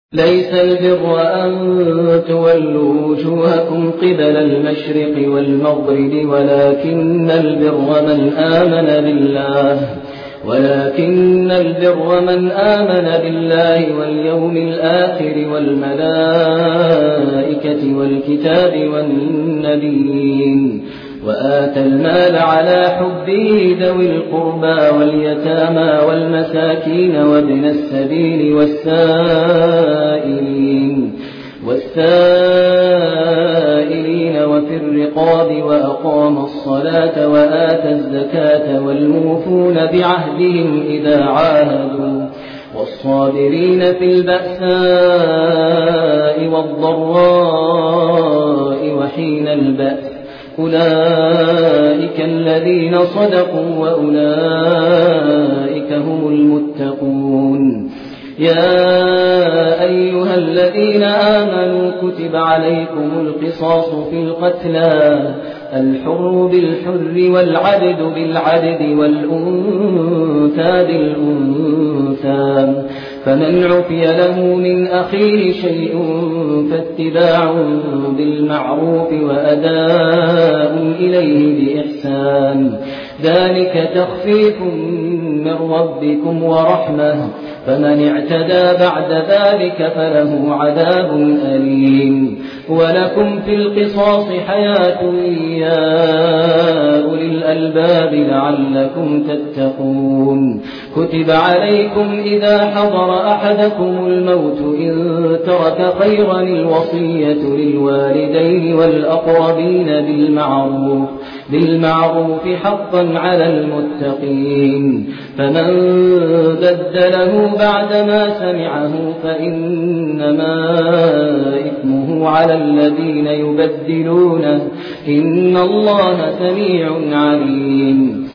ليس البر أن تولوا وجوهكم قبل المشرق والمغرب ولكن البر من آمن بالله واليوم الآخر والملائكة والكتاب والنبيين وآتى المال على حبه ذوي القربى واليتامى والمساكين وابن السبيل والسائلين وفي الرقاب وأقام الصلاة وآتى الزكاة والموفون بعهدهم إذا عاهدوا والصابرين في البأساء والضراء وحين البأس أولئك الذين صدقوا وأولئك هم المتقون. يا أيها الذين آمنوا كتب عليكم القصاص في القتلى الحر بالحر والعبد بالعبد والأنثى بالأنثى فمن عفي له من أخيه شيء فاتباع بالمعروف وأداء إليه بإحسان ذلك تخفيف من ربكم ورحمة فمن اعتدى بعد ذلك فله عذاب أليم. ولكم في القصاص حياة يا أولي الألباب لعلكم تتقون. كتب عليكم إذا حضر أحدكم الموت إن ترك خيرا الوصية للوالدين والأقربين بالمعروف حقا على المتقين فمن بدله بعدما سمعه فإنما إثمه على الذين يبدلونه إن الله سميع عليم.